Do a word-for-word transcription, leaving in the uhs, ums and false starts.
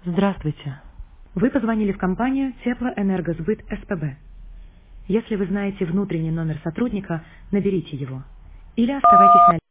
Здравствуйте. Вы позвонили в компанию Теплоэнергосбыт СПБ. Если вы знаете внутренний номер сотрудника, наберите его. Или оставайтесь на